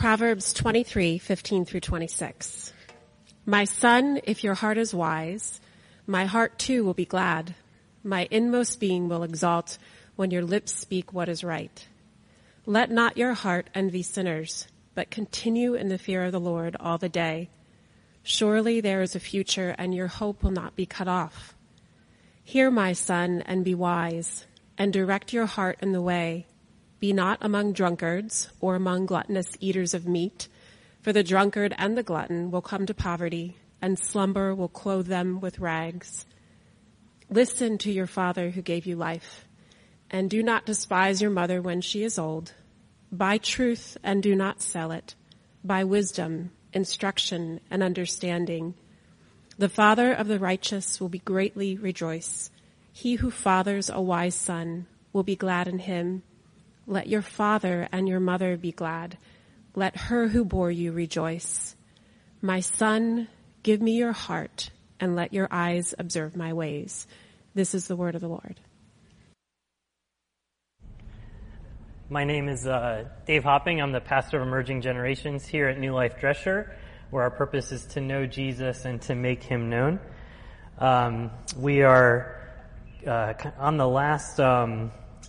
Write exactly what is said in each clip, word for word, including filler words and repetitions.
Proverbs twenty-three, fifteen through twenty-six. My son, if your heart is wise, my heart too will be glad. My inmost being will exalt when your lips speak what is right. Let not your heart envy sinners, but continue in the fear of the Lord all the day. Surely there is a future, and your hope will not be cut off. Hear, my son, and be wise, and direct your heart in the way. Be not among drunkards or among gluttonous eaters of meat, for the drunkard and the glutton will come to poverty, and slumber will clothe them with rags. Listen to your father who gave you life, and do not despise your mother when she is old. Buy truth and do not sell it. Buy wisdom, instruction, and understanding. The father of the righteous will be greatly rejoice. He who fathers a wise son will be glad in him. Let your father and your mother be glad. Let her who bore you rejoice. My son, give me your heart, and let your eyes observe my ways. This is the word of the Lord. My name is uh, Dave Hopping. I'm the pastor of Emerging Generations here at New Life Dresher, where our purpose is to know Jesus and to make him known. Um, we are uh, on the last um,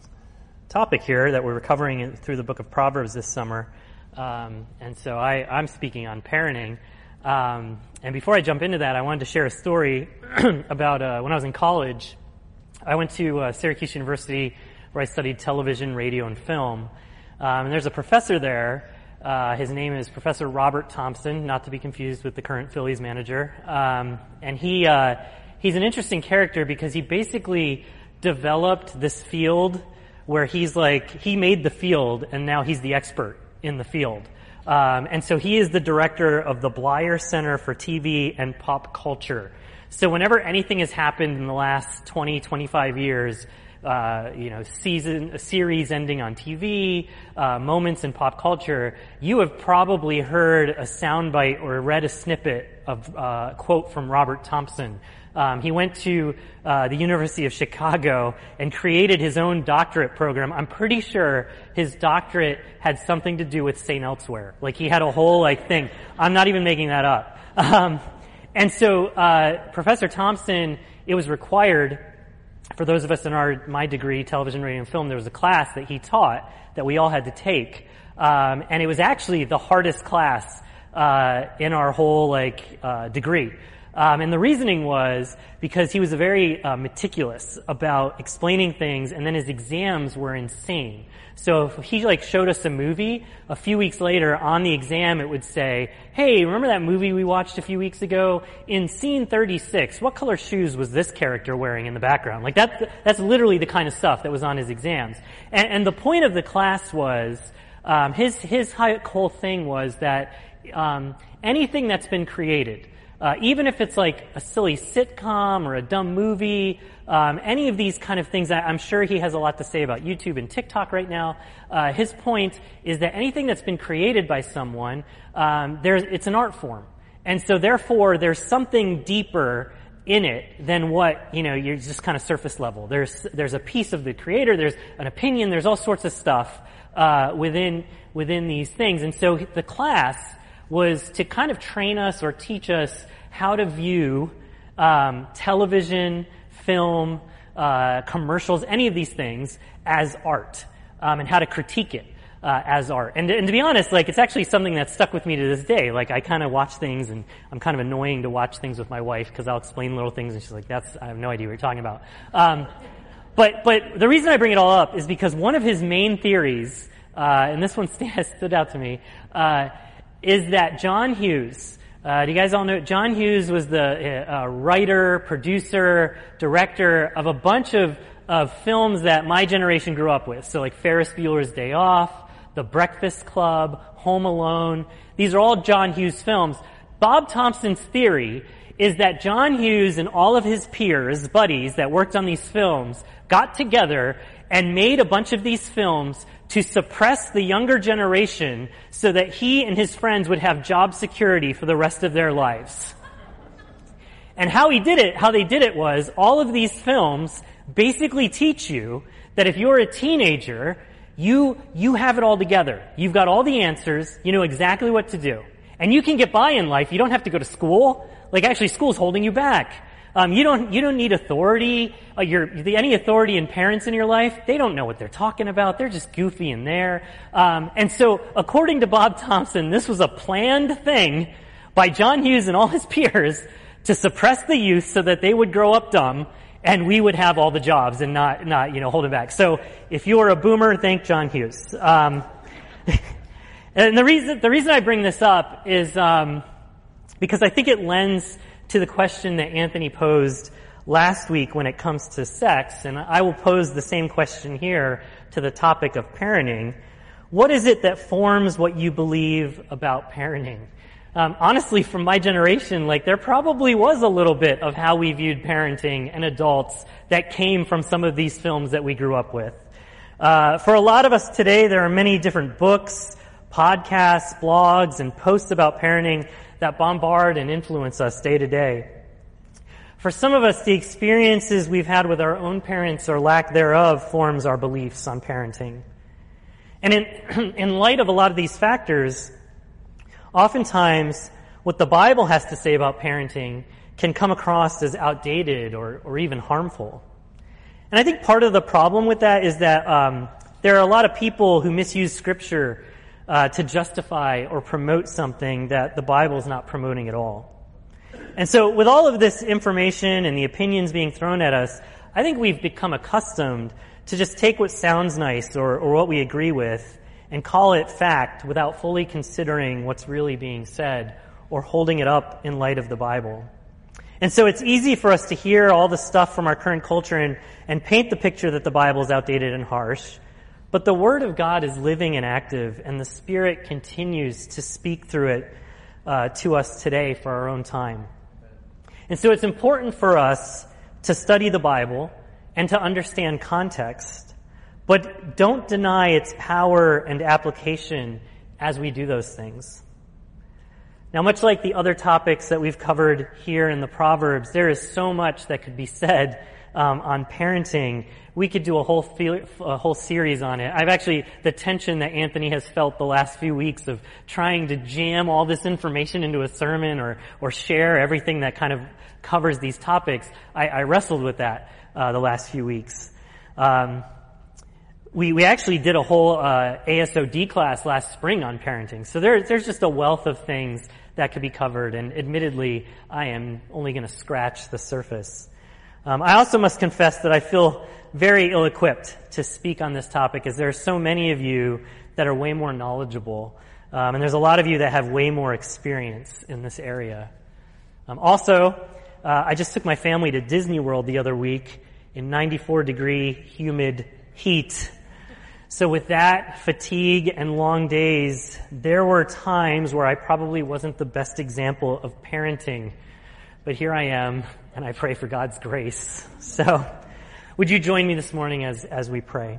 topic here that we're covering through the book of Proverbs this summer. Um, and so I, I'm speaking on parenting. Um, and before I jump into that, I wanted to share a story about uh, when I was in college. I went to uh, Syracuse University, where I studied television, radio, and film. Um, and there's a professor there. Uh, his name is Professor Robert Thompson, not to be confused with the current Phillies manager. Um, and he uh, he's an interesting character because he basically developed this field where he's like, he made the field, and now he's the expert in the field. Um, and so he is the director of the Bleier Center for T V and Pop Culture. So whenever anything has happened in the last twenty, twenty-five years, uh, you know, season, a series ending on T V, uh, moments in pop culture, you have probably heard a soundbite or read a snippet of uh, a quote from Robert Thompson. Um, he went to uh, the University of Chicago and created his own doctorate program. I'm pretty sure his doctorate had something to do with Saint Elsewhere. Like, he had a whole, like, thing. I'm not even making that up. Um, and so, uh, Professor Thompson, it was required, for those of us in our, my degree, television, radio, and film, there was a class that he taught that we all had to take. Um, and it was actually the hardest class, uh, in our whole, like, uh, degree. Um, and the reasoning was because he was very uh, meticulous about explaining things, and then his exams were insane. So if he like showed us a movie, a few weeks later on the exam it would say, hey, remember that movie we watched a few weeks ago? In scene thirty-six, what color shoes was this character wearing in the background? Like that's, that's literally the kind of stuff that was on his exams. And, and the point of the class was, um, his, his whole thing was that um, anything that's been created, Uh, even if it's like a silly sitcom or a dumb movie, um, any of these kind of things, I, I'm sure he has a lot to say about YouTube and TikTok right now. Uh, his point is that anything that's been created by someone, um, there's, it's an art form. And so therefore, there's something deeper in it than what, you know, you're just kind of surface level. There's, there's a piece of the creator, there's an opinion, there's all sorts of stuff, uh, within, within these things. And so the class was to kind of train us or teach us how to view um, television, film, uh, commercials, any of these things as art, um, and how to critique it uh, as art. And, and to be honest, like it's actually something that's stuck with me to this day. Like I kind of watch things, and I'm kind of annoying to watch things with my wife because I'll explain little things, and she's like, "That's I have no idea what you're talking about." Um, but but the reason I bring it all up is because one of his main theories, uh, and this one st- stood out to me. Uh, is that John Hughes, uh, do you guys all know, John Hughes was the uh, writer, producer, director of a bunch of, of films that my generation grew up with. So like Ferris Bueller's Day Off, The Breakfast Club, Home Alone. These are all John Hughes films. Bob Thompson's theory is that John Hughes and all of his peers, buddies that worked on these films, got together and made a bunch of these films to suppress the younger generation so that he and his friends would have job security for the rest of their lives. And how he did it, how they did it was, all of these films basically teach you that if you're a teenager, You, you have it all together. You've got all the answers. You know exactly what to do. And you can get by in life. You don't have to go to school. Like actually school's holding you back. Um, you don't, you don't need authority. Uh, your, the, any authority in parents in your life, they don't know what they're talking about. They're just goofy in there. Um, and so according to Bob Thompson, this was a planned thing by John Hughes and all his peers to suppress the youth so that they would grow up dumb and we would have all the jobs and not, not, you know, hold it back. So if you are a boomer, thank John Hughes. Um, and the reason, the reason I bring this up is, um, because I think it lends to the question that Anthony posed last week when it comes to sex, and I will pose the same question here to the topic of parenting. What is it that forms what you believe about parenting? Um, honestly, from my generation, like there probably was a little bit of how we viewed parenting and adults that came from some of these films that we grew up with. Uh, for a lot of us today, there are many different books, podcasts, blogs, and posts about parenting that bombard and influence us day to day. For some of us, the experiences we've had with our own parents or lack thereof forms our beliefs on parenting. And in, in light of a lot of these factors, oftentimes what the Bible has to say about parenting can come across as outdated or, or even harmful. And I think part of the problem with that is that um, there are a lot of people who misuse Scripture Uh, to justify or promote something that the Bible is not promoting at all. And so with all of this information and the opinions being thrown at us, I think we've become accustomed to just take what sounds nice or, or what we agree with and call it fact without fully considering what's really being said or holding it up in light of the Bible. And so it's easy for us to hear all the stuff from our current culture and, and paint the picture that the Bible is outdated and harsh. But the Word of God is living and active, and the Spirit continues to speak through it uh, to us today for our own time. And so it's important for us to study the Bible and to understand context, but don't deny its power and application as we do those things. Now, much like the other topics that we've covered here in the Proverbs, there is so much that could be said um, on parenting. We could do a whole fe- a whole series on it. I've actually, the tension that Anthony has felt the last few weeks of trying to jam all this information into a sermon or or share everything that kind of covers these topics, I, I wrestled with that uh, the last few weeks. Um, we we actually did a whole uh, A S O D class last spring on parenting. So there, there's just a wealth of things that could be covered, and admittedly, I am only going to scratch the surface. Um, I also must confess that I feel very ill-equipped to speak on this topic, as there are so many of you that are way more knowledgeable, um, and there's a lot of you that have way more experience in this area. Um, also, uh, I just took my family to Disney World the other week in ninety-four degree humid heat. So with that fatigue and long days, there were times where I probably wasn't the best example of parenting, but here I am, and I pray for God's grace. So, would you join me this morning as, as we pray?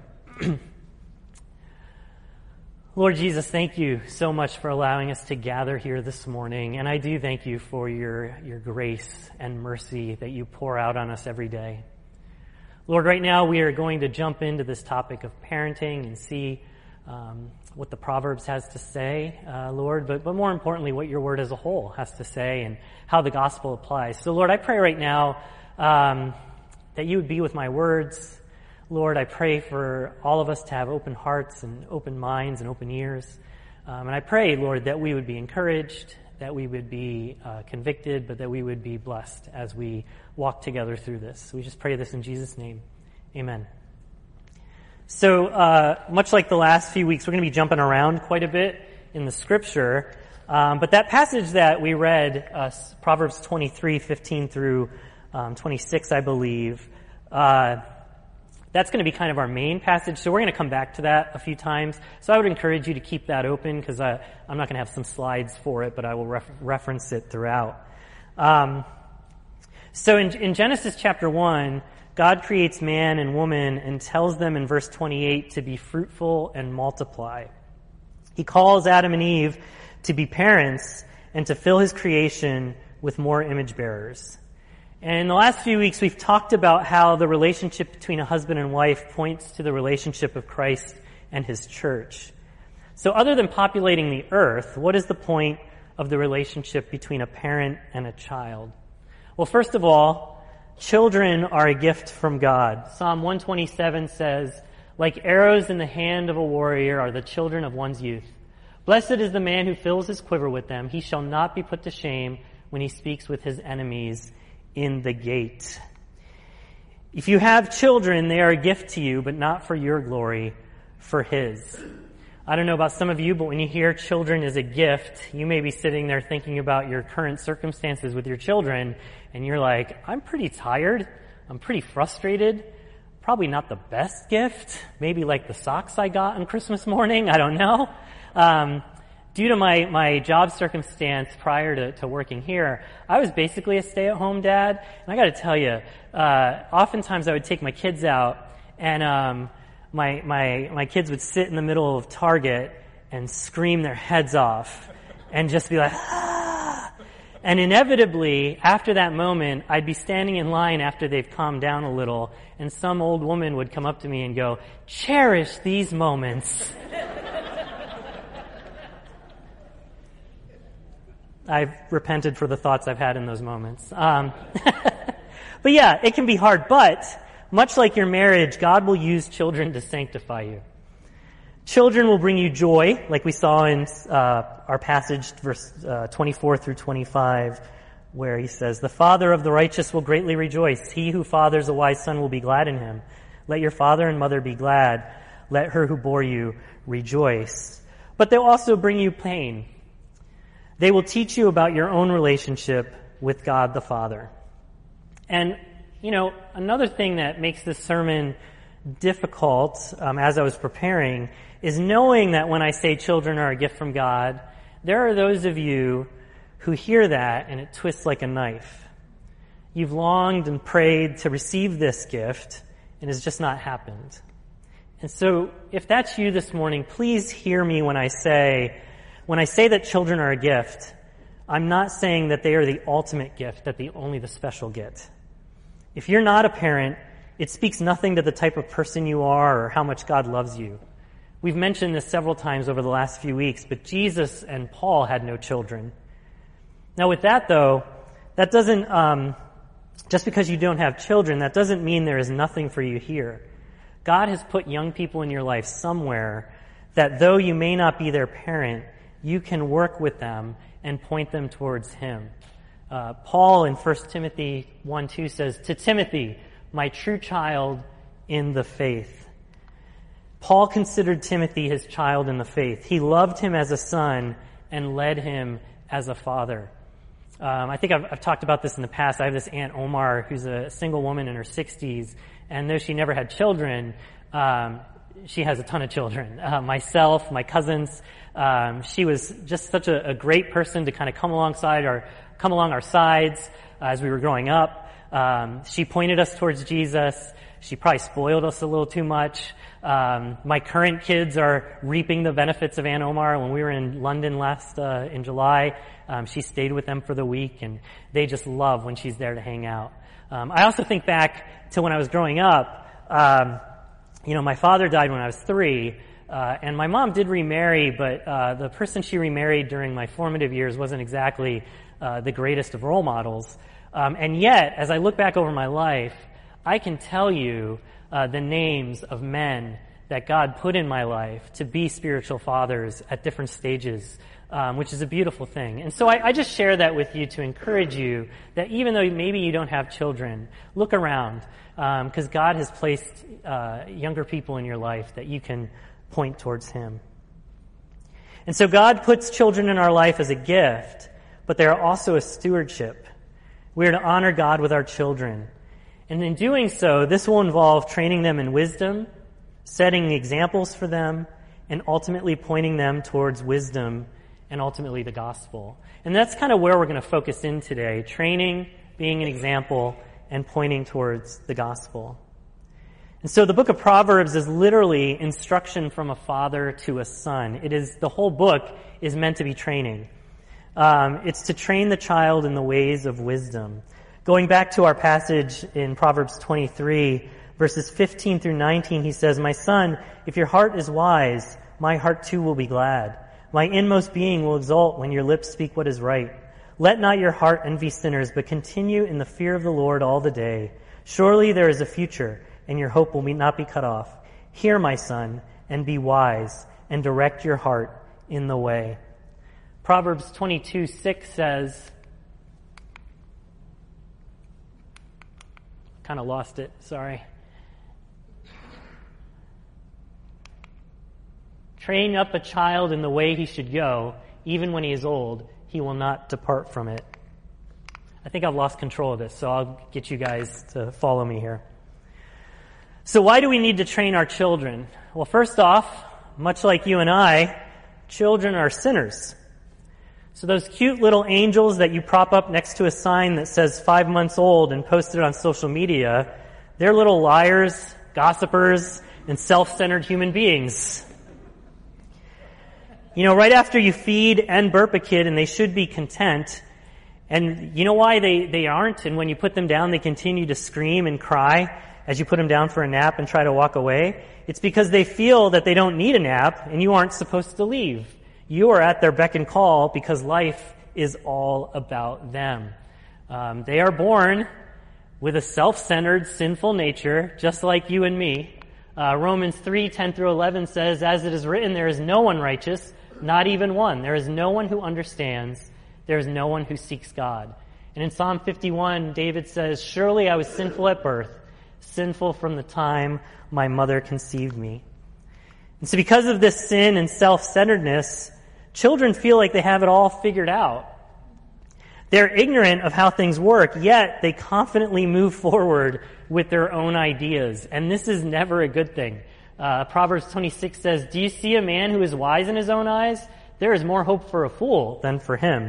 Lord Jesus, thank you so much for allowing us to gather here this morning, and I do thank you for your, your grace and mercy that you pour out on us every day. Lord, right now we are going to jump into this topic of parenting and see um, what the Proverbs has to say, uh, Lord, but, but more importantly, what your word as a whole has to say and how the gospel applies. So, Lord, I pray right now um, that you would be with my words. Lord, I pray for all of us to have open hearts and open minds and open ears. Um, and I pray, Lord, that we would be encouraged, that we would be uh, convicted, but that we would be blessed as we walk together through this. We just pray this in Jesus' name. Amen. So, uh, much like the last few weeks, we're going to be jumping around quite a bit in the scripture. Um, but that passage that we read, uh, Proverbs twenty-three, fifteen through um, twenty-six, I believe, uh, that's going to be kind of our main passage. So we're going to come back to that a few times. So I would encourage you to keep that open because I'm not going to have some slides for it, but I will ref- reference it throughout. Um, so in, in Genesis chapter one, God creates man and woman and tells them in verse twenty-eight to be fruitful and multiply. He calls Adam and Eve to be parents and to fill his creation with more image bearers. And in the last few weeks, we've talked about how the relationship between a husband and wife points to the relationship of Christ and his church. So other than populating the earth, what is the point of the relationship between a parent and a child? Well, first of all, children are a gift from God. Psalm one twenty-seven says, "Like arrows in the hand of a warrior are the children of one's youth. Blessed is the man who fills his quiver with them. He shall not be put to shame when he speaks with his enemies in the gate." If you have children, they are a gift to you, but not for your glory, for his. I don't know about some of you, but when you hear children as a gift, you may be sitting there thinking about your current circumstances with your children, and you're like, I'm pretty tired. I'm pretty frustrated. Probably not the best gift. Maybe like the socks I got on Christmas morning. I don't know. Um, due to my, my job circumstance prior to, to working here, I was basically a stay-at-home dad. And I got to tell you, uh, oftentimes I would take my kids out, and um, my my my kids would sit in the middle of Target and scream their heads off, and just be like, ah! And inevitably, after that moment, I'd be standing in line after they've calmed down a little, and some old woman would come up to me and go, "Cherish these moments." I've repented for the thoughts I've had in those moments. Um, but yeah, it can be hard. But much like your marriage, God will use children to sanctify you. Children will bring you joy, like we saw in uh, our passage, verse uh, twenty-four through twenty-five, where he says, "The father of the righteous will greatly rejoice. He who fathers a wise son will be glad in him. Let your father and mother be glad. Let her who bore you rejoice." But they'll also bring you pain. They will teach you about your own relationship with God the Father. And, you know, another thing that makes this sermon difficult, um, as I was preparing, is knowing that when I say children are a gift from God, there are those of you who hear that and it twists like a knife. You've longed and prayed to receive this gift, and it's just not happened. And so, if that's you this morning, please hear me when I say, When I say that children are a gift, I'm not saying that they are the ultimate gift, that the only the special get. If you're not a parent, it speaks nothing to the type of person you are or how much God loves you. We've mentioned this several times over the last few weeks, but Jesus and Paul had no children. Now with that though, that doesn't, um, just because you don't have children, that doesn't mean there is nothing for you here. God has put young people in your life somewhere that though you may not be their parent, you can work with them and point them towards him. Uh, Paul in First Timothy one two says, "To Timothy, my true child in the faith." Paul considered Timothy his child in the faith. He loved him as a son and led him as a father. Um, I think I've, I've talked about this in the past. I have this Aunt Omar who's a single woman in her sixties, and though she never had children, um, she has a ton of children. Uh, myself, my cousins. Um, she was just such a, a great person to kind of come alongside our, come along our sides uh, as we were growing up. Um, she pointed us towards Jesus. She probably spoiled us a little too much. Um, my current kids are reaping the benefits of Aunt Omar. When we were in London last uh, in July, um, she stayed with them for the week, and they just love when she's there to hang out. Um, I also think back to when I was growing up. Um, you know, my father died when I was three. Uh, and my mom did remarry, but uh, the person she remarried during my formative years wasn't exactly uh, the greatest of role models. Um, and yet, as I look back over my life, I can tell you uh, the names of men that God put in my life to be spiritual fathers at different stages, um, which is a beautiful thing. And so I, I just share that with you to encourage you that even though maybe you don't have children, look around, because um, God has placed uh, younger people in your life that you can point towards him. And so God puts children in our life as a gift, but they are also a stewardship. We are to honor God with our children. And in doing so, this will involve training them in wisdom, setting examples for them, and ultimately pointing them towards wisdom and ultimately the gospel. And that's kind of where we're going to focus in today, training, being an example, and pointing towards the gospel. And so the book of Proverbs is literally instruction from a father to a son. It is, the whole book is meant to be training. Um, it's to train the child in the ways of wisdom. Going back to our passage in Proverbs twenty-three, Verses fifteen through nineteen, he says, "My son, if your heart is wise, my heart too will be glad. My inmost being will exult when your lips speak what is right. Let not your heart envy sinners, but continue in the fear of the Lord all the day. Surely there is a future, and your hope will be not be cut off. Hear, my son, and be wise, and direct your heart in the way." Proverbs twenty-two six says, kind of lost it, sorry. "Train up a child in the way he should go, even when he is old, he will not depart from it." I think I've lost control of this, so I'll get you guys to follow me here. So why do we need to train our children? Well, first off, much like you and I, children are sinners. So those cute little angels that you prop up next to a sign that says five months old and post it on social media, they're little liars, gossipers, and self-centered human beings. You know, right after you feed and burp a kid, and they should be content, and you know why they, they aren't? And when you put them down, they continue to scream and cry as you put them down for a nap and try to walk away. It's because they feel that they don't need a nap, and you aren't supposed to leave. You are at their beck and call because life is all about them. Um, they are born with a self-centered, sinful nature, just like you and me. Uh, Romans three ten through eleven says, "As it is written, there is no one righteous, not even one. There is no one who understands. There is no one who seeks God." And in Psalm fifty-one, David says, "Surely I was sinful at birth, sinful from the time my mother conceived me." And so because of this sin and self-centeredness, children feel like they have it all figured out. They're ignorant of how things work, yet they confidently move forward with their own ideas. And this is never a good thing. Uh, Proverbs twenty-six says, "Do you see a man who is wise in his own eyes? There is more hope for a fool than for him."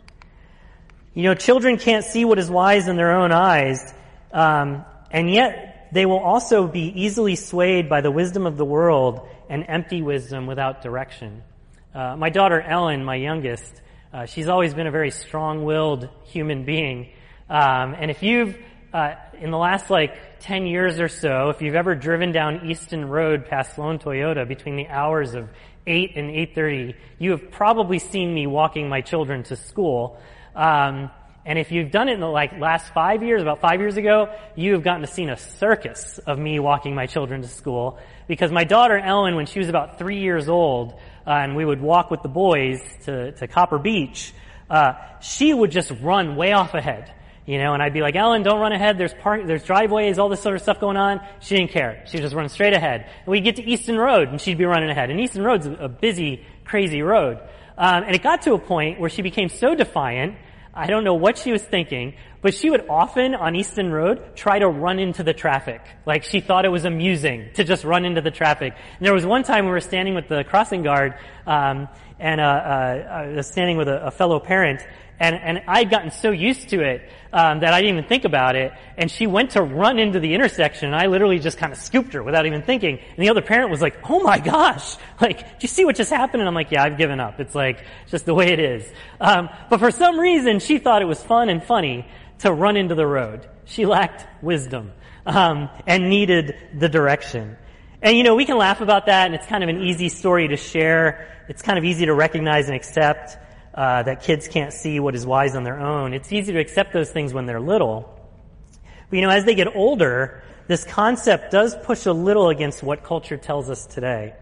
You know, children can't see what is wise in their own eyes, um, and yet they will also be easily swayed by the wisdom of the world and empty wisdom without direction. Uh, my daughter Ellen, my youngest, uh, she's always been a very strong-willed human being. Um, and if you've, uh, in the last like ten years or so, if you've ever driven down Easton Road past Sloan Toyota between the hours of eight and eight thirty, you have probably seen me walking my children to school. Um, and if you've done it in the like last five years, about five years ago, you have gotten to see a circus of me walking my children to school. Because my daughter Ellen, when she was about three years old, uh, and we would walk with the boys to, to Copper Beach, uh, she would just run way off ahead. You know, and I'd be like, "Ellen, don't run ahead. There's park, there's driveways, all this sort of stuff going on." She didn't care. She would just run straight ahead. And we'd get to Easton Road, and she'd be running ahead. And Easton Road's a busy, crazy road. Um, and it got to a point where she became so defiant, I don't know what she was thinking, but she would often, on Easton Road, try to run into the traffic. Like, she thought it was amusing to just run into the traffic. And there was one time we were standing with the crossing guard, um, and uh, uh, I was standing with a, a fellow parent, and, and I'd gotten so used to it um, that I didn't even think about it. And she went to run into the intersection, and I literally just kind of scooped her without even thinking. And the other parent was like, "Oh my gosh, like, do you see what just happened?" And I'm like, "Yeah, I've given up. It's like just the way it is." Um, but for some reason, she thought it was fun and funny to run into the road. She lacked wisdom um, and needed the direction. And you know, we can laugh about that, and it's kind of an easy story to share. It's kind of easy to recognize and accept. Uh, that kids can't see what is wise on their own. It's easy to accept those things when they're little. But you know, as they get older, this concept does push a little against what culture tells us today.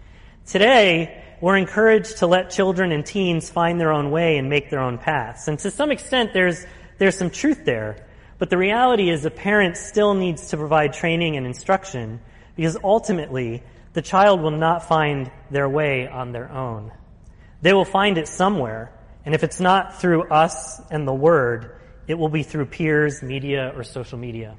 Today, we're encouraged to let children and teens find their own way and make their own paths. And to some extent, there's, there's some truth there. But the reality is a parent still needs to provide training and instruction, because ultimately, the child will not find their way on their own. They will find it somewhere, and if it's not through us and the Word, it will be through peers, media, or social media.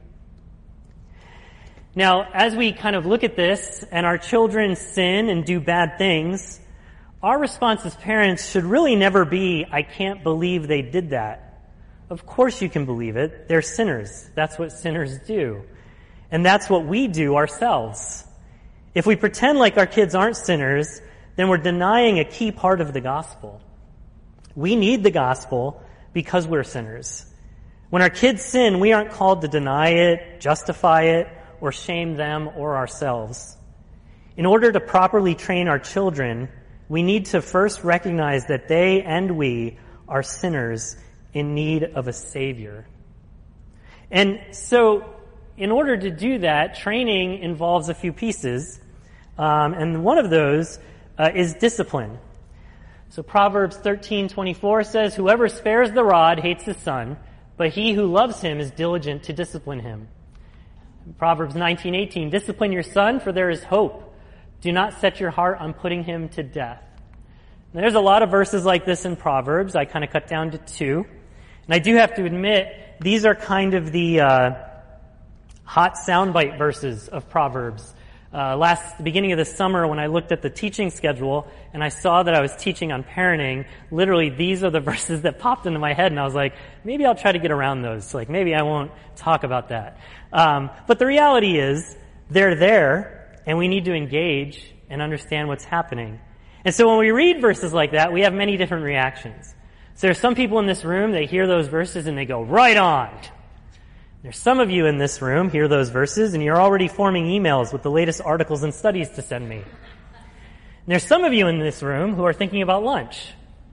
Now, as we kind of look at this, and our children sin and do bad things, our response as parents should really never be, "I can't believe they did that." Of course you can believe it. They're sinners. That's what sinners do. And that's what we do ourselves. If we pretend like our kids aren't sinners, then we're denying a key part of the gospel. We need the gospel because we're sinners. When our kids sin, we aren't called to deny it, justify it, or shame them or ourselves. In order to properly train our children, we need to first recognize that they and we are sinners in need of a Savior. And so, in order to do that, training involves a few pieces, um, and one of those uh, is discipline. So Proverbs thirteen twenty-four says, "Whoever spares the rod hates his son, but he who loves him is diligent to discipline him." Proverbs nineteen eighteen, "Discipline your son, for there is hope. Do not set your heart on putting him to death." Now, there's a lot of verses like this in Proverbs. I kind of cut down to two. And I do have to admit, these are kind of the uh, hot soundbite verses of Proverbs. Uh, last, the beginning of the summer, when I looked at the teaching schedule and I saw that I was teaching on parenting, literally these are the verses that popped into my head, and I was like, maybe I'll try to get around those. Like, maybe I won't talk about that. Um, but the reality is, they're there, and we need to engage and understand what's happening. And so when we read verses like that, we have many different reactions. So there's some people in this room, they hear those verses and they go, right on. There's some of you in this room hear those verses and you're already forming emails with the latest articles and studies to send me. And there's some of you in this room who are thinking about lunch.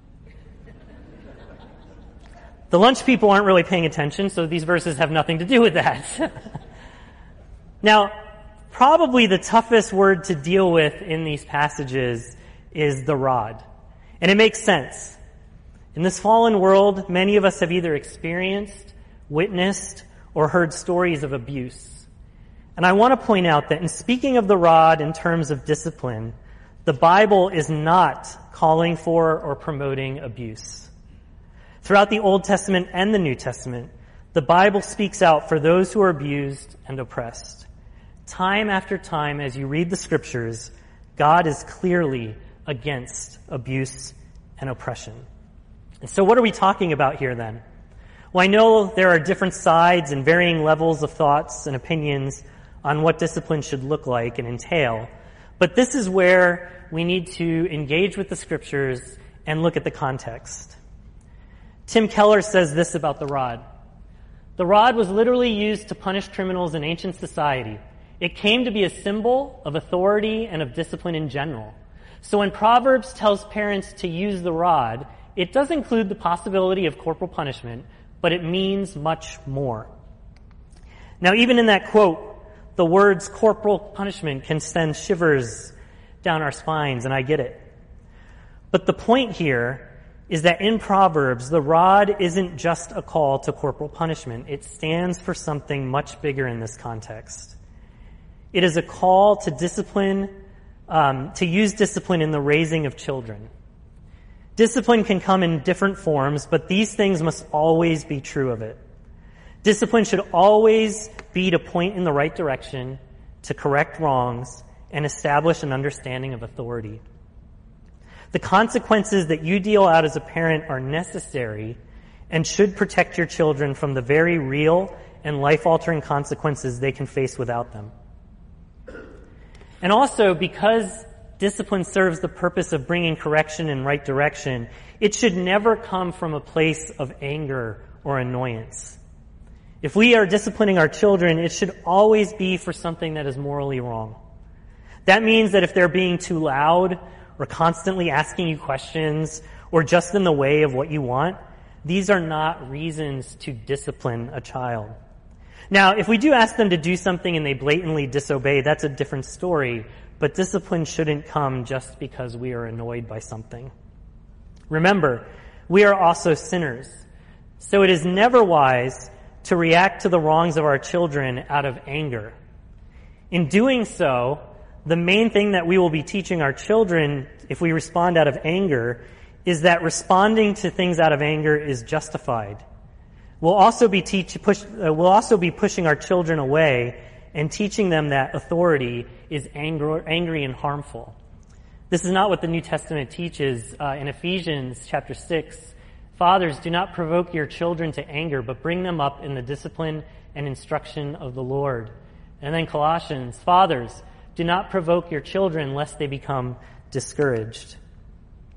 The lunch people aren't really paying attention, so these verses have nothing to do with that. Now, probably the toughest word to deal with in these passages is the rod. And it makes sense. In this fallen world, many of us have either experienced, witnessed, or heard stories of abuse. And I want to point out that in speaking of the rod in terms of discipline, the Bible is not calling for or promoting abuse. Throughout the Old Testament and the New Testament, the Bible speaks out for those who are abused and oppressed. Time after time, as you read the scriptures, God is clearly against abuse and oppression. And so what are we talking about here then? Well, I know there are different sides and varying levels of thoughts and opinions on what discipline should look like and entail, but this is where we need to engage with the scriptures and look at the context. Tim Keller says this about the rod. The rod was literally used to punish criminals in ancient society. It came to be a symbol of authority and of discipline in general. So when Proverbs tells parents to use the rod, it does include the possibility of corporal punishment, but it means much more. Now, even in that quote, the words corporal punishment can send shivers down our spines, and I get it. But the point here is that in Proverbs, the rod isn't just a call to corporal punishment. It stands for something much bigger in this context. It is a call to discipline, um, to use discipline in the raising of children. Discipline can come in different forms, but these things must always be true of it. Discipline should always be to point in the right direction, to correct wrongs, and establish an understanding of authority. The consequences that you deal out as a parent are necessary and should protect your children from the very real and life-altering consequences they can face without them. And also, because discipline serves the purpose of bringing correction in right direction, it should never come from a place of anger or annoyance. If we are disciplining our children, it should always be for something that is morally wrong. That means that if they're being too loud or constantly asking you questions or just in the way of what you want, these are not reasons to discipline a child. Now, if we do ask them to do something and they blatantly disobey, that's a different story. But discipline shouldn't come just because we are annoyed by something. Remember, we are also sinners. So it is never wise to react to the wrongs of our children out of anger. In doing so, the main thing that we will be teaching our children if we respond out of anger is that responding to things out of anger is justified. We'll also be teach, push, uh, we'll also be pushing our children away and teaching them that authority is angry, angry and harmful. This is not what the New Testament teaches. Uh, in Ephesians chapter six, fathers, do not provoke your children to anger, but bring them up in the discipline and instruction of the Lord. And then Colossians, fathers, do not provoke your children lest they become discouraged.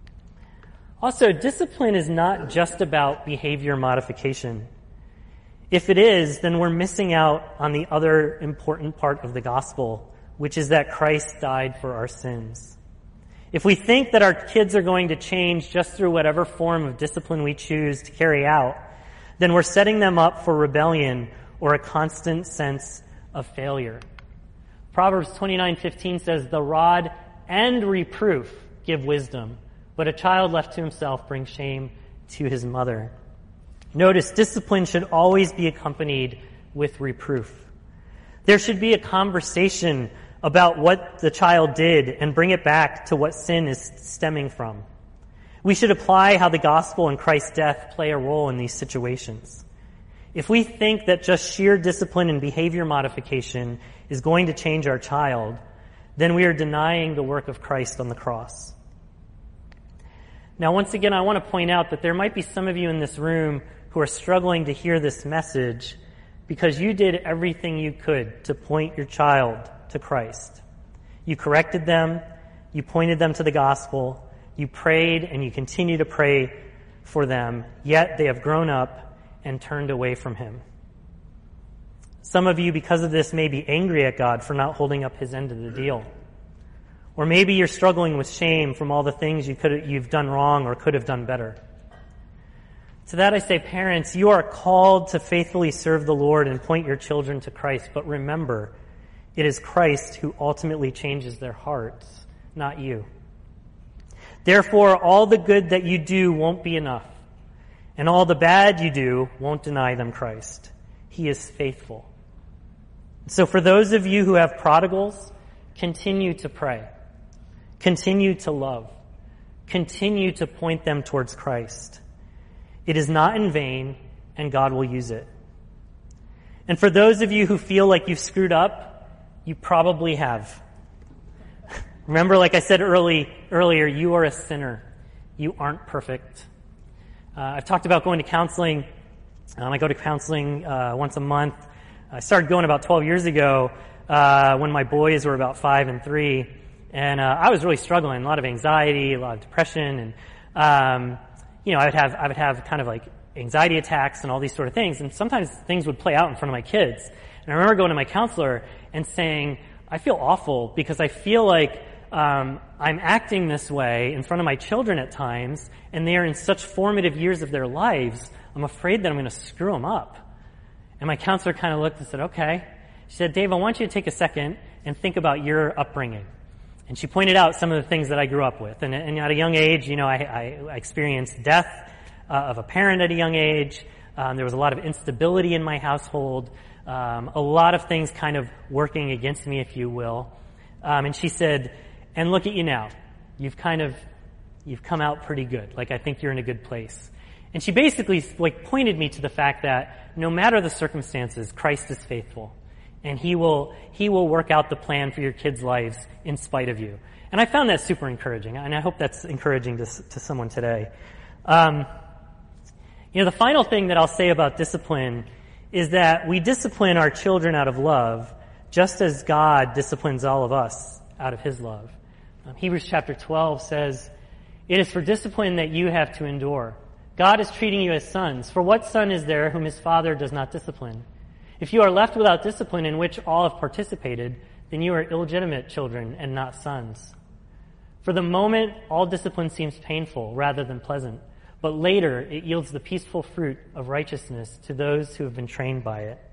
Also, discipline is not just about behavior modification. If it is, then we're missing out on the other important part of the gospel, which is that Christ died for our sins. If we think that our kids are going to change just through whatever form of discipline we choose to carry out, then we're setting them up for rebellion or a constant sense of failure. Proverbs twenty-nine fifteen says, "The rod and reproof give wisdom, but a child left to himself brings shame to his mother." Notice, discipline should always be accompanied with reproof. There should be a conversation about what the child did and bring it back to what sin is stemming from. We should apply how the gospel and Christ's death play a role in these situations. If we think that just sheer discipline and behavior modification is going to change our child, then we are denying the work of Christ on the cross. Now, once again, I want to point out that there might be some of you in this room who are struggling to hear this message because you did everything you could to point your child to Christ. You corrected them, you pointed them to the gospel, you prayed and you continue to pray for them, yet they have grown up and turned away from him. Some of you, because of this, may be angry at God for not holding up his end of the deal. Or maybe you're struggling with shame from all the things you could, you've done wrong or could have done better. To that I say, parents, you are called to faithfully serve the Lord and point your children to Christ, but remember, it is Christ who ultimately changes their hearts, not you. Therefore, all the good that you do won't be enough, and all the bad you do won't deny them Christ. He is faithful. So for those of you who have prodigals, continue to pray. Continue to love. Continue to point them towards Christ. It is not in vain, and God will use it. And for those of you who feel like you've screwed up, you probably have. Remember, like I said early, earlier, you are a sinner. You aren't perfect. Uh, I've talked about going to counseling. Um, I go to counseling uh, once a month. I started going about twelve years ago uh, when my boys were about five and three. And uh, I was really struggling, a lot of anxiety, a lot of depression. And, um, you know, I would have, I would have kind of like anxiety attacks and all these sort of things. And sometimes things would play out in front of my kids. And I remember going to my counselor and saying, I feel awful because I feel like um, I'm acting this way in front of my children at times, and they are in such formative years of their lives, I'm afraid that I'm going to screw them up. And my counselor kind of looked and said, okay. She said, Dave, I want you to take a second and think about your upbringing. And she pointed out some of the things that I grew up with. And, and at a young age, you know, I, I experienced death uh, of a parent at a young age. Um, there was a lot of instability in my household. Um, a lot of things kind of working against me, if you will. Um, and she said, and look at you now. You've kind of, you've come out pretty good. Like, I think you're in a good place. And she basically, like, pointed me to the fact that no matter the circumstances, Christ is faithful. And he will, he will work out the plan for your kids' lives in spite of you. And I found that super encouraging. And I hope that's encouraging to, to someone today. Um, you know, the final thing that I'll say about discipline is that we discipline our children out of love, just as God disciplines all of us out of his love. Um, Hebrews chapter twelve says, "It is for discipline that you have to endure. God is treating you as sons. For what son is there whom his father does not discipline? If you are left without discipline in which all have participated, then you are illegitimate children and not sons. For the moment, all discipline seems painful rather than pleasant, but later it yields the peaceful fruit of righteousness to those who have been trained by it."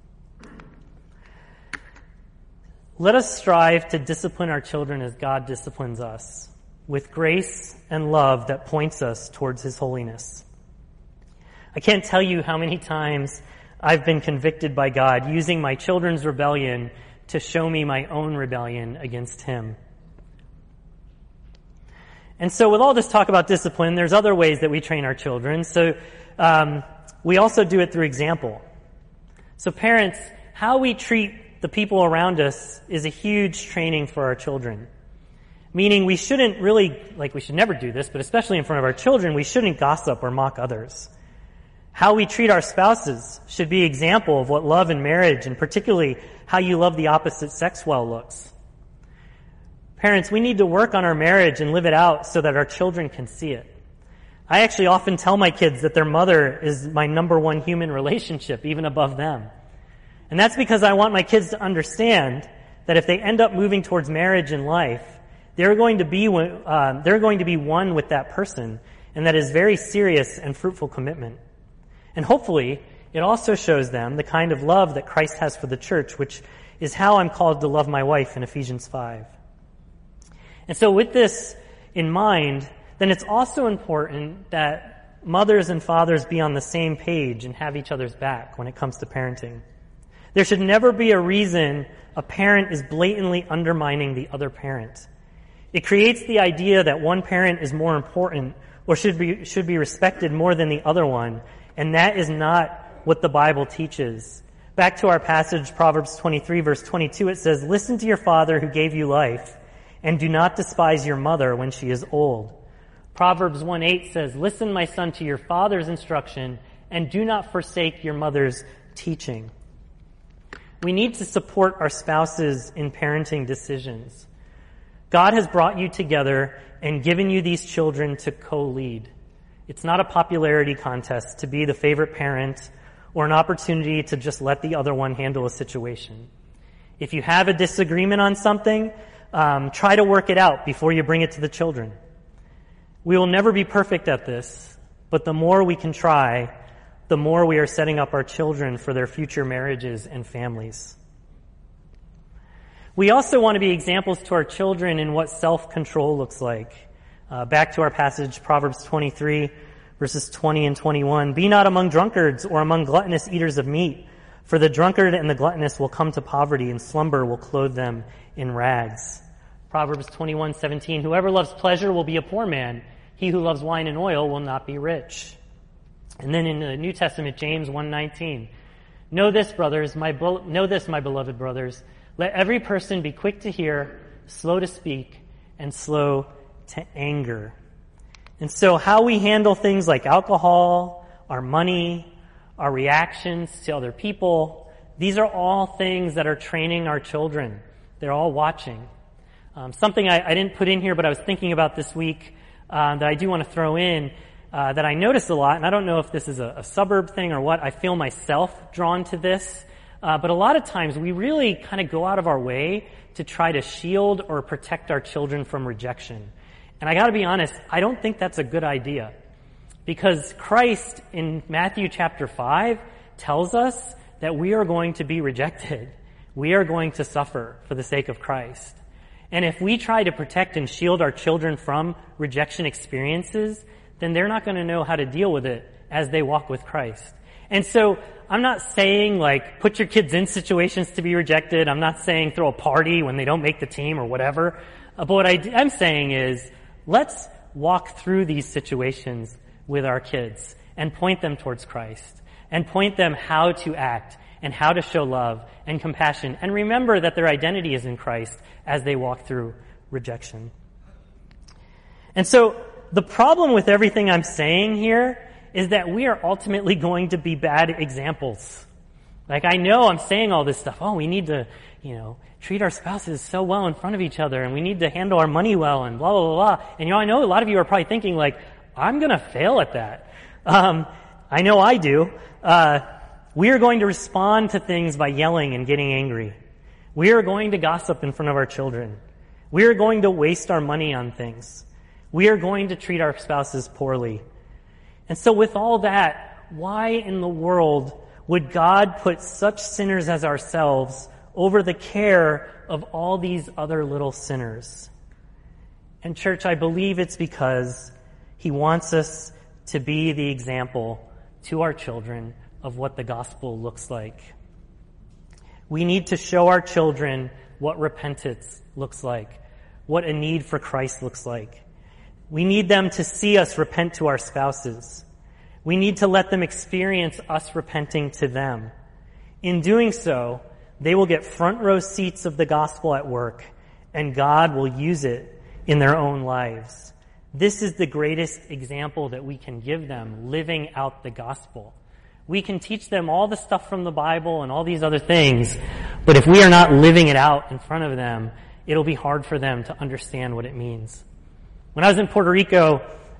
Let us strive to discipline our children as God disciplines us, with grace and love that points us towards his holiness. I can't tell you how many times I've been convicted by God using my children's rebellion to show me my own rebellion against him. And so with all this talk about discipline, there's other ways that we train our children. So um, we also do it through example. So parents, how we treat the people around us is a huge training for our children. Meaning we shouldn't really, like we should never do this, but especially in front of our children, we shouldn't gossip or mock others. How we treat our spouses should be an example of what love in marriage, and particularly how you love the opposite sex well, looks. Parents, we need to work on our marriage and live it out so that our children can see it. I actually often tell my kids that their mother is my number one human relationship, even above them. And that's because I want my kids to understand that if they end up moving towards marriage in life, they're going to be uh, they're going to be one with that person, and that is very serious and fruitful commitment. And hopefully, it also shows them the kind of love that Christ has for the church, which is how I'm called to love my wife in Ephesians five. And so with this in mind, then it's also important that mothers and fathers be on the same page and have each other's back when it comes to parenting. There should never be a reason a parent is blatantly undermining the other parent. It creates the idea that one parent is more important or should be should be respected more than the other one, and that is not what the Bible teaches. Back to our passage, Proverbs twenty-three, verse twenty-two, it says, "Listen to your father who gave you life, and do not despise your mother when she is old." Proverbs one eight says, "Listen, my son, to your father's instruction, and do not forsake your mother's teaching." We need to support our spouses in parenting decisions. God has brought you together and given you these children to co-lead. It's not a popularity contest to be the favorite parent or an opportunity to just let the other one handle a situation. If you have a disagreement on something, um, try to work it out before you bring it to the children. We will never be perfect at this, but the more we can try, the more we are setting up our children for their future marriages and families. We also want to be examples to our children in what self-control looks like. Uh, back to our passage, Proverbs twenty-three, verses twenty and twenty-one. "Be not among drunkards or among gluttonous eaters of meat, for the drunkard and the gluttonous will come to poverty, and slumber will clothe them in rags." Proverbs twenty-one seventeen. "Whoever loves pleasure will be a poor man. He who loves wine and oil will not be rich." And then in the New Testament, James one nineteen. "Know this, brothers, my be- know this, my beloved brothers. Let every person be quick to hear, slow to speak, and slow to anger." And so how we handle things like alcohol, our money, our reactions to other people, these are all things that are training our children. They're all watching. Um, something I, I didn't put in here, but I was thinking about this week uh, that I do want to throw in, uh, that I notice a lot, and I don't know if this is a, a suburb thing or what. I feel myself drawn to this. Uh, but a lot of times we really kind of go out of our way to try to shield or protect our children from rejection. And I gotta be honest, I don't think that's a good idea. Because Christ in Matthew chapter five tells us that we are going to be rejected. We are going to suffer for the sake of Christ. And if we try to protect and shield our children from rejection experiences, then they're not going to know how to deal with it as they walk with Christ. And so I'm not saying like put your kids in situations to be rejected. I'm not saying throw a party when they don't make the team or whatever. Uh, but what I am saying is let's walk through these situations with our kids and point them towards Christ and point them how to act and how to show love and compassion, and remember that their identity is in Christ as they walk through rejection. And so the problem with everything I'm saying here is that we are ultimately going to be bad examples. Like, I know I'm saying all this stuff. Oh, we need to, you know, treat our spouses so well in front of each other, and we need to handle our money well, and blah, blah, blah, blah. And, you know, I know a lot of you are probably thinking, like, I'm going to fail at that. Um, I know I do. Uh, we are going to respond to things by yelling and getting angry. We are going to gossip in front of our children. We are going to waste our money on things. We are going to treat our spouses poorly. And so with all that, why in the world would God put such sinners as ourselves over the care of all these other little sinners? And church, I believe it's because He wants us to be the example to our children of what the gospel looks like. We need to show our children what repentance looks like, what a need for Christ looks like. We need them to see us repent to our spouses. We need to let them experience us repenting to them. In doing so, they will get front row seats of the gospel at work, and God will use it in their own lives. This is the greatest example that we can give them, living out the gospel. We can teach them all the stuff from the Bible and all these other things, but if we are not living it out in front of them, it'll be hard for them to understand what it means. When I was in Puerto Rico,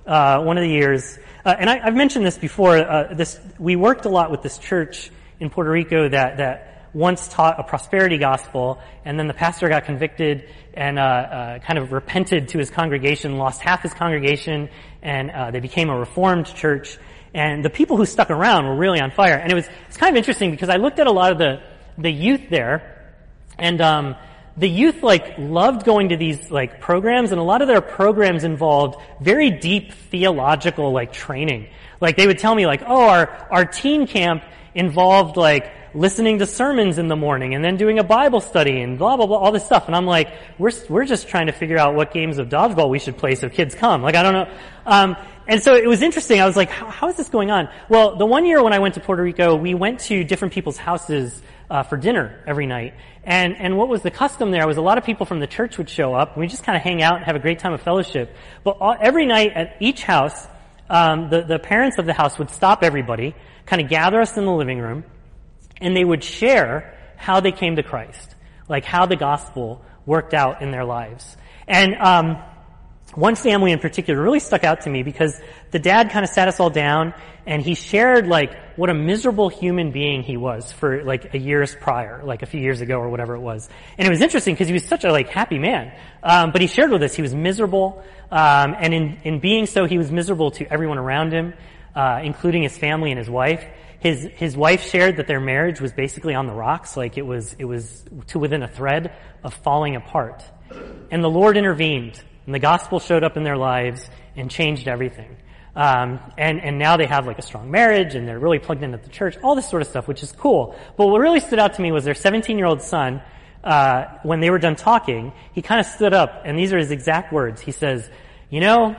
uh, one of the years, uh, and I, I've mentioned this before, uh, this, we worked a lot with this church in Puerto Rico that, that once taught a prosperity gospel, and then the pastor got convicted and, uh, uh, kind of repented to his congregation, lost half his congregation, and, uh, they became a reformed church. And the people who stuck around were really on fire. And it was, it's kind of interesting because I looked at a lot of the, the youth there, and, um, the youth, like, loved going to these, like, programs, and a lot of their programs involved very deep theological, like, training. Like, they would tell me, like, oh, our, our teen camp involved, like, listening to sermons in the morning and then doing a Bible study and blah, blah, blah, all this stuff. And I'm like, we're, we're just trying to figure out what games of dodgeball we should play so kids come. Like, I don't know. Um, and so it was interesting. I was like, how, how is this going on? Well, the one year when I went to Puerto Rico, we went to different people's houses Uh, for dinner every night. And, and what was the custom there was a lot of people from the church would show up, and we just kind of hang out and have a great time of fellowship. But all, every night at each house, um, the, the parents of the house would stop everybody, kind of gather us in the living room, and they would share how they came to Christ, like how the gospel worked out in their lives. And, um, one family in particular really stuck out to me because the dad kind of sat us all down and he shared like what a miserable human being he was for like a years prior, like a few years ago or whatever it was. And it was interesting because he was such a like happy man. Um, but he shared with us he was miserable, um, and in, in being so he was miserable to everyone around him, uh, including his family and his wife. His, his wife shared that their marriage was basically on the rocks, like it was, it was to within a thread of falling apart. And the Lord intervened. And the gospel showed up in their lives and changed everything. Um, and, and now they have like a strong marriage and they're really plugged into the church, all this sort of stuff, which is cool. But what really stood out to me was their seventeen-year-old son, uh, when they were done talking, he kind of stood up, and these are his exact words. He says, you know,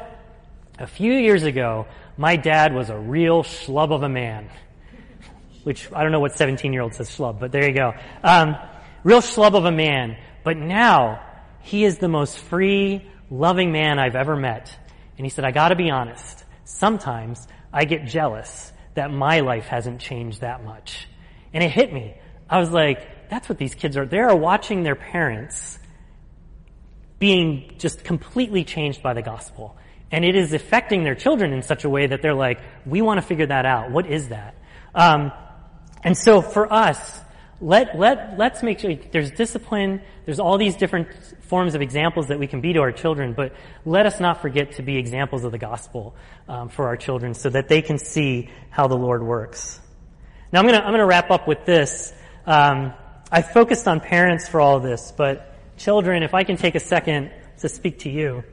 a few years ago, my dad was a real schlub of a man. Which, I don't know what seventeen-year-old says schlub, but there you go. Um, real schlub of a man. But now, he is the most free, loving man I've ever met. And he said, I gotta be honest. Sometimes I get jealous that my life hasn't changed that much. And it hit me. I was like, that's what these kids are. They are watching their parents being just completely changed by the gospel. And it is affecting their children in such a way that they're like, we want to figure that out. What is that? Um, and so for us, Let, let, let's make sure there's discipline, there's all these different forms of examples that we can be to our children, but let us not forget to be examples of the gospel, um, for our children so that they can see how the Lord works. Now I'm gonna, I'm gonna wrap up with this. Um, I focused on parents for all of this, but children, if I can take a second to speak to you.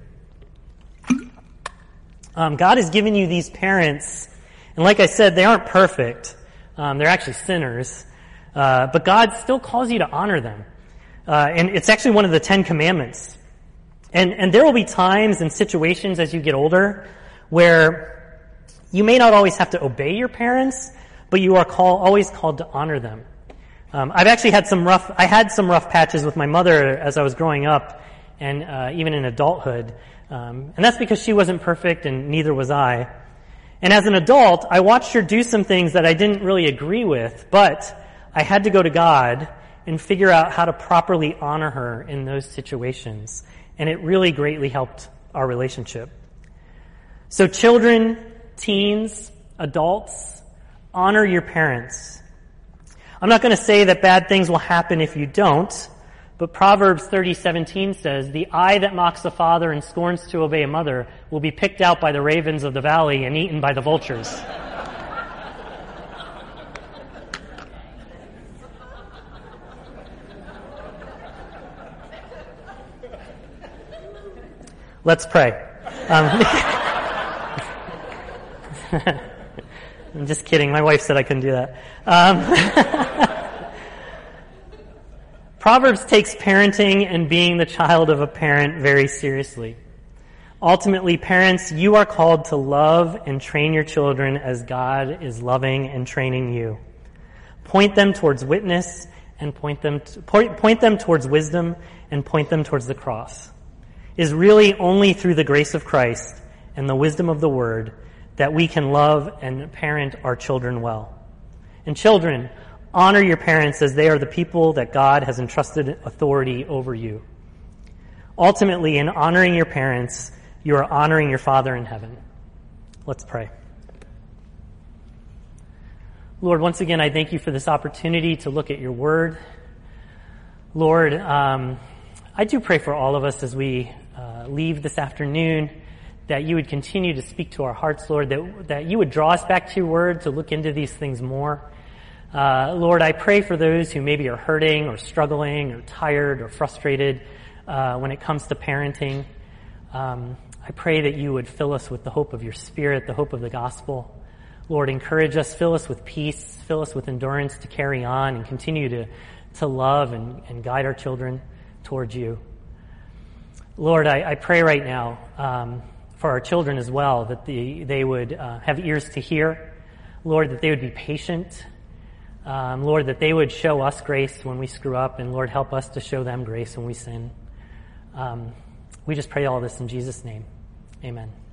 Um, God has given you these parents, and like I said, they aren't perfect. Um, they're actually sinners. Uh, but God still calls you to honor them. Uh, and it's actually one of the Ten Commandments. And, and there will be times and situations as you get older where you may not always have to obey your parents, but you are call, always called to honor them. Um, I've actually had some rough, I had some rough patches with my mother as I was growing up and, uh, even in adulthood. Um, and that's because she wasn't perfect and neither was I. And as an adult, I watched her do some things that I didn't really agree with, but I had to go to God and figure out how to properly honor her in those situations. And it really greatly helped our relationship. So children, teens, adults, honor your parents. I'm not going to say that bad things will happen if you don't, but Proverbs thirty seventeen says, the eye that mocks a father and scorns to obey a mother will be picked out by the ravens of the valley and eaten by the vultures. Let's pray. Um, I'm just kidding. My wife said I couldn't do that. Um, Proverbs takes parenting and being the child of a parent very seriously. Ultimately, parents, you are called to love and train your children as God is loving and training you. Point them towards witness and point them to, point, point them towards wisdom and point them towards the cross. It is really only through the grace of Christ and the wisdom of the Word that we can love and parent our children well. And children, honor your parents as they are the people that God has entrusted authority over you. Ultimately, in honoring your parents, you are honoring your Father in heaven. Let's pray. Lord, once again, I thank you for this opportunity to look at your word. Lord, um, I do pray for all of us as we uh, leave this afternoon, that you would continue to speak to our hearts, Lord, that, that you would draw us back to your word to look into these things more. Uh, Lord, I pray for those who maybe are hurting or struggling or tired or frustrated uh, when it comes to parenting. Um, I pray that you would fill us with the hope of your Spirit, the hope of the gospel. Lord, encourage us, fill us with peace, fill us with endurance to carry on and continue to, to love and, and guide our children towards you. Lord, I, I pray right now um, for our children as well, that the, they would uh, have ears to hear. Lord, that they would be patient. Um, Lord, that they would show us grace when we screw up, and Lord, help us to show them grace when we sin. Um, we just pray all this in Jesus' name. Amen.